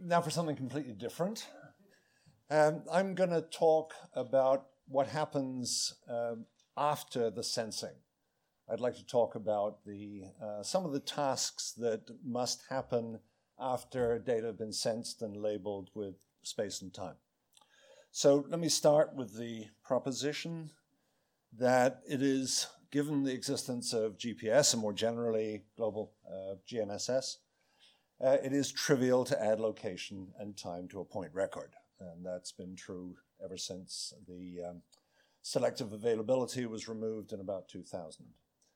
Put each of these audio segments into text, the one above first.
Now for something completely different. I'm going to talk about what happens after the sensing. I'd like to talk about some of the tasks that must happen after data have been sensed and labeled with space and time. So let me start with the proposition that it is, given the existence of GPS and more generally global GNSS, it is trivial to add location and time to a point record. And that's been true ever since the selective availability was removed in about 2000.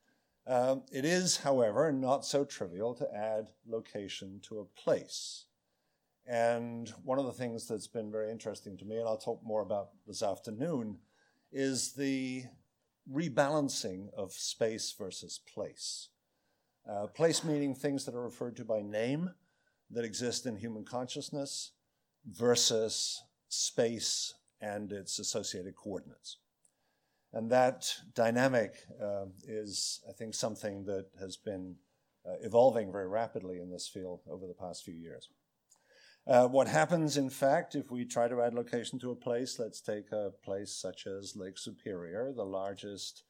It is, however, not so trivial to add location to a place. And one of the things that's been very interesting to me, and I'll talk more about this afternoon, is the rebalancing of space versus place. Place meaning things that are referred to by name that exist in human consciousness versus space and its associated coordinates. And that dynamic is, I think, something that has been evolving very rapidly in this field over the past few years. What happens, in fact, if we try to add location to a place, let's take a place such as Lake Superior, the largest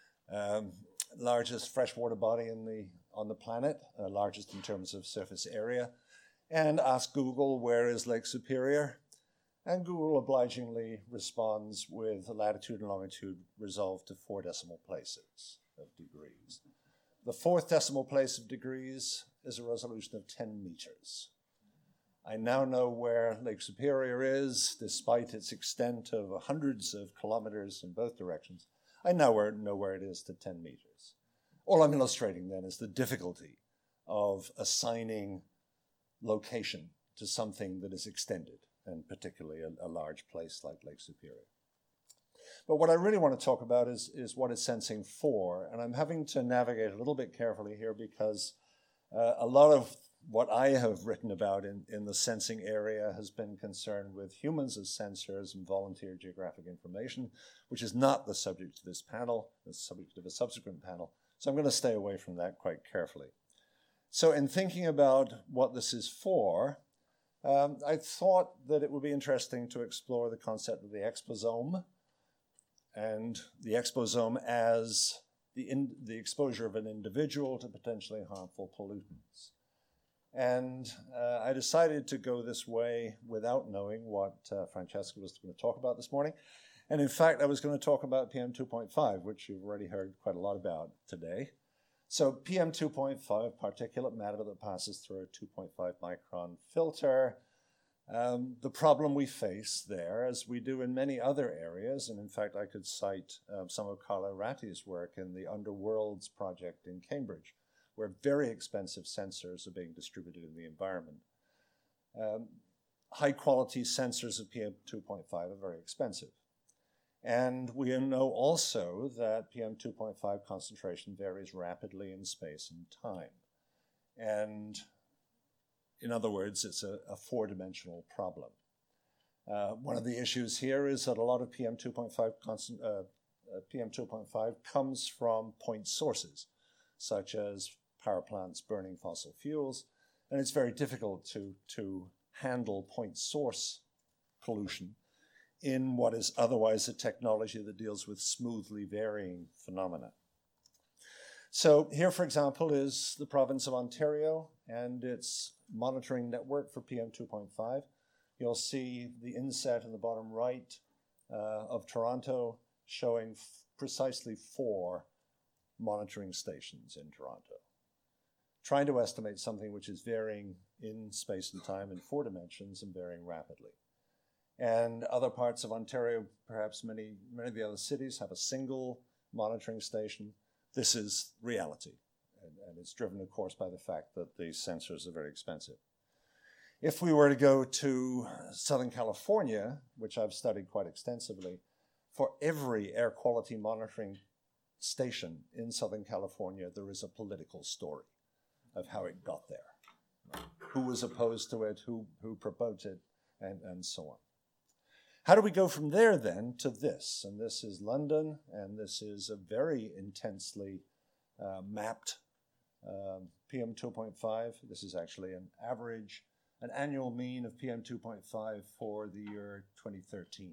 freshwater body on the planet, largest in terms of surface area, and ask Google, where is Lake Superior? And Google obligingly responds with latitude and longitude resolved to 4 decimal places of degrees. The 4th decimal place of degrees is a resolution of 10 meters. I now know where Lake Superior is, despite its extent of hundreds of kilometers in both directions. I now know where it is to 10 meters. All I'm illustrating then is the difficulty of assigning location to something that is extended, and particularly a large place like Lake Superior. But what I really want to talk about is what it's sensing for, and I'm having to navigate a little bit carefully here because a lot of what I have written about in the sensing area has been concerned with humans as sensors and volunteer geographic information, which is not the subject of this panel, the subject of a subsequent panel. So I'm going to stay away from that quite carefully. So in thinking about what this is for, I thought that it would be interesting to explore the concept of the exposome, and the exposome as the exposure of an individual to potentially harmful pollutants. And I decided to go this way without knowing what Francesca was going to talk about this morning. And in fact, I was going to talk about PM 2.5, which you've already heard quite a lot about today. So PM 2.5, particulate matter that passes through a 2.5 micron filter. The problem we face there, as we do in many other areas, and in fact I could cite some of Carlo Ratti's work in the Underworlds project in Cambridge, where very expensive sensors are being distributed in the environment. High-quality sensors of PM 2.5 are very expensive. And we know also that PM 2.5 concentration varies rapidly in space and time. And in other words, it's a 4-dimensional problem. One of the issues here is that a lot of PM 2.5 comes from point sources, such as power plants burning fossil fuels, and it's very difficult to handle point source pollution in what is otherwise a technology that deals with smoothly varying phenomena. So here, for example, is the province of Ontario and its monitoring network for PM 2.5. You'll see the inset in the bottom right of Toronto showing precisely 4 monitoring stations in Toronto, trying to estimate something which is varying in space and time in 4 dimensions and varying rapidly. And other parts of Ontario, perhaps many of the other cities, have a single monitoring station. This is reality, and it's driven, of course, by the fact that the sensors are very expensive. If we were to go to Southern California, which I've studied quite extensively, for every air quality monitoring station in Southern California, there is a political story of how it got there, who was opposed to it, who proposed it, and so on. How do we go from there then to this? And this is London, and this is a very intensely mapped PM 2.5. This is actually an average an annual mean of PM 2.5 for the year 2013.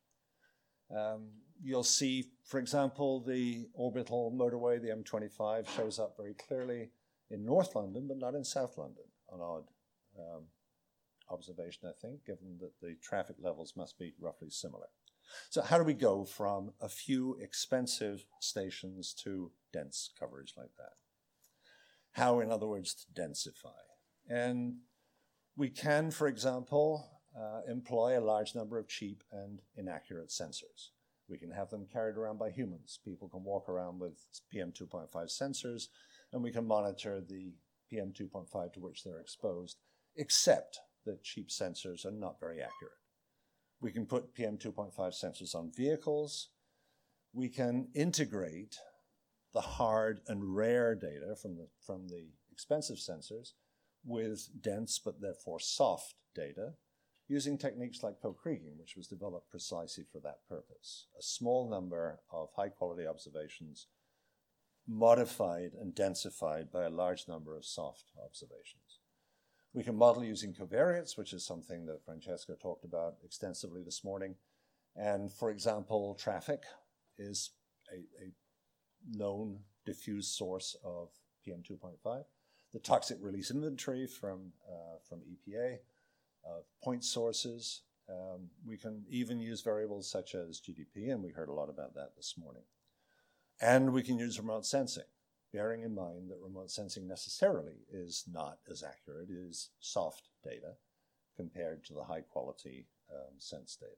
You'll see, for example, the orbital motorway, the M25, shows up very clearly in North London, but not in South London. An odd observation, I think, given that the traffic levels must be roughly similar. So how do we go from a few expensive stations to dense coverage like that? How, in other words, to densify? And we can, for example, employ a large number of cheap and inaccurate sensors. We can have them carried around by humans. People can walk around with PM 2.5 sensors, and we can monitor the PM 2.5 to which they're exposed, except that cheap sensors are not very accurate. We can put PM 2.5 sensors on vehicles. We can integrate the hard and rare data from the expensive sensors with dense but therefore soft data using techniques like co-kriging, which was developed precisely for that purpose. A small number of high-quality observations modified and densified by a large number of soft observations. We can model using covariates, which is something that Francesco talked about extensively this morning. And for example, traffic is a known diffuse source of PM 2.5. The toxic release inventory from EPA, point sources. We can even use variables such as GDP, and we heard a lot about that this morning. And we can use remote sensing, bearing in mind that remote sensing necessarily is not as accurate as soft data compared to the high-quality sense data.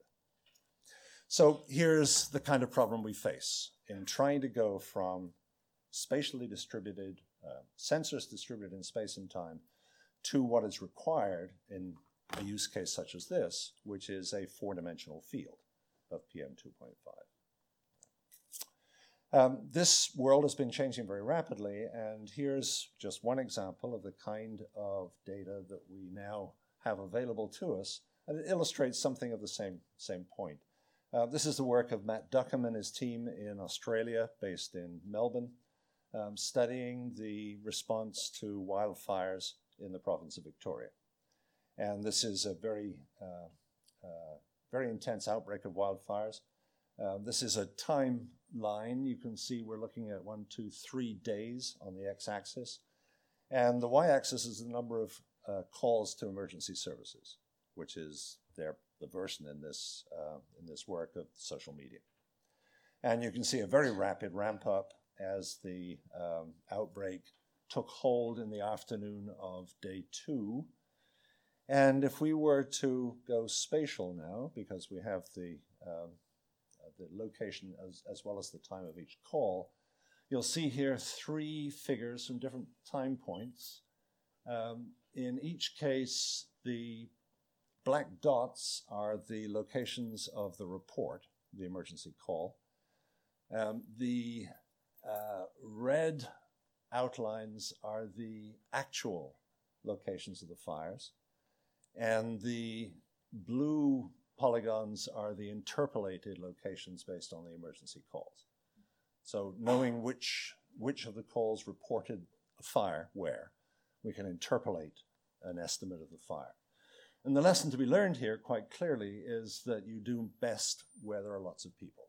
So here's the kind of problem we face in trying to go from spatially distributed, sensors distributed in space and time, to what is required in a use case such as this, which is a four-dimensional field of PM 2.5. This world has been changing very rapidly, and here's just one example of the kind of data that we now have available to us, and it illustrates something of the same point. This is the work of Matt Duckham and his team in Australia, based in Melbourne, studying the response to wildfires in the province of Victoria. And this is a very intense outbreak of wildfires. This is a timeline. You can see we're looking at 1, 2, 3 days on the x-axis. And the y-axis is the number of calls to emergency services, which is the version in this work of social media. And you can see a very rapid ramp up as the outbreak took hold in the afternoon of day 2. And if we were to go spatial now, because we have the location as well as the time of each call, you'll see here 3 figures from different time points. In each case, the black dots are the locations of the report, the emergency call. The red outlines are the actual locations of the fires, and the blue polygons are the interpolated locations based on the emergency calls. So knowing which of the calls reported a fire where, we can interpolate an estimate of the fire. And the lesson to be learned here quite clearly is that you do best where there are lots of people.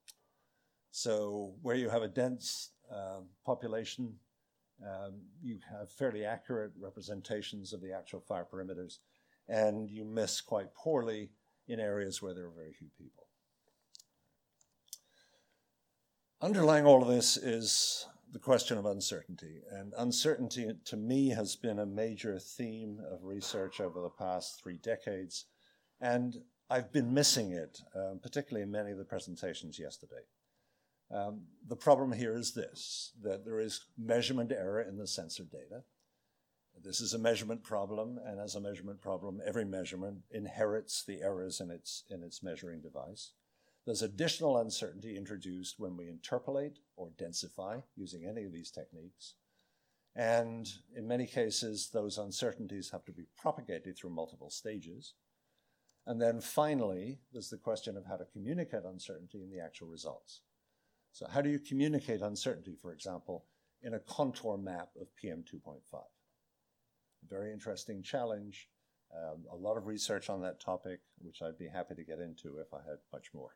So where you have a dense population, you have fairly accurate representations of the actual fire perimeters, and you miss quite poorly in areas where there are very few people. Underlying all of this is the question of uncertainty. And uncertainty, to me, has been a major theme of research over the past 3 decades. And I've been missing it, particularly in many of the presentations yesterday. The problem here is this, that there is measurement error in the sensor data. This is a measurement problem, and as a measurement problem, every measurement inherits the errors in its measuring device. There's additional uncertainty introduced when we interpolate or densify using any of these techniques. And in many cases, those uncertainties have to be propagated through multiple stages. And then finally, there's the question of how to communicate uncertainty in the actual results. So how do you communicate uncertainty, for example, in a contour map of PM 2.5? A very interesting challenge. A lot of research on that topic, which I'd be happy to get into if I had much more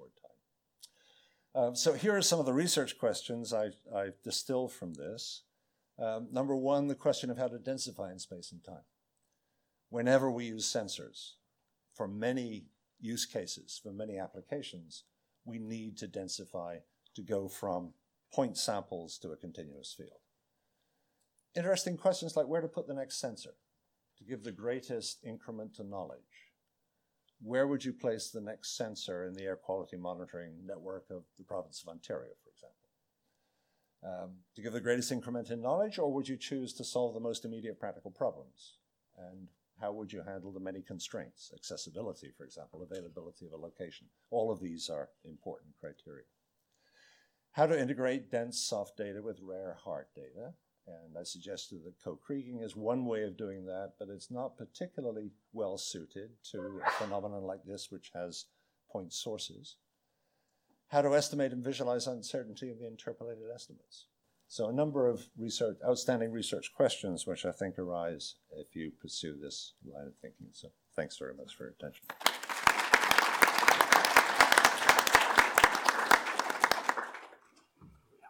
time. So here are some of the research questions I've distilled from this. Number one, the question of how to densify in space and time. Whenever we use sensors, for many use cases, for many applications, we need to densify to go from point samples to a continuous field. Interesting questions like where to put the next sensor to give the greatest increment to knowledge. Where would you place the next sensor in the air quality monitoring network of the province of Ontario, for example? To give the greatest increment in knowledge, or would you choose to solve the most immediate practical problems? And how would you handle the many constraints? Accessibility, for example, availability of a location. All of these are important criteria. How to integrate dense soft data with rare hard data. And I suggested that co-kriging is one way of doing that, but it's not particularly well suited to a phenomenon like this, which has point sources. How to estimate and visualize uncertainty of the interpolated estimates. So a number of outstanding research questions, which I think arise if you pursue this line of thinking. So thanks very much for your attention.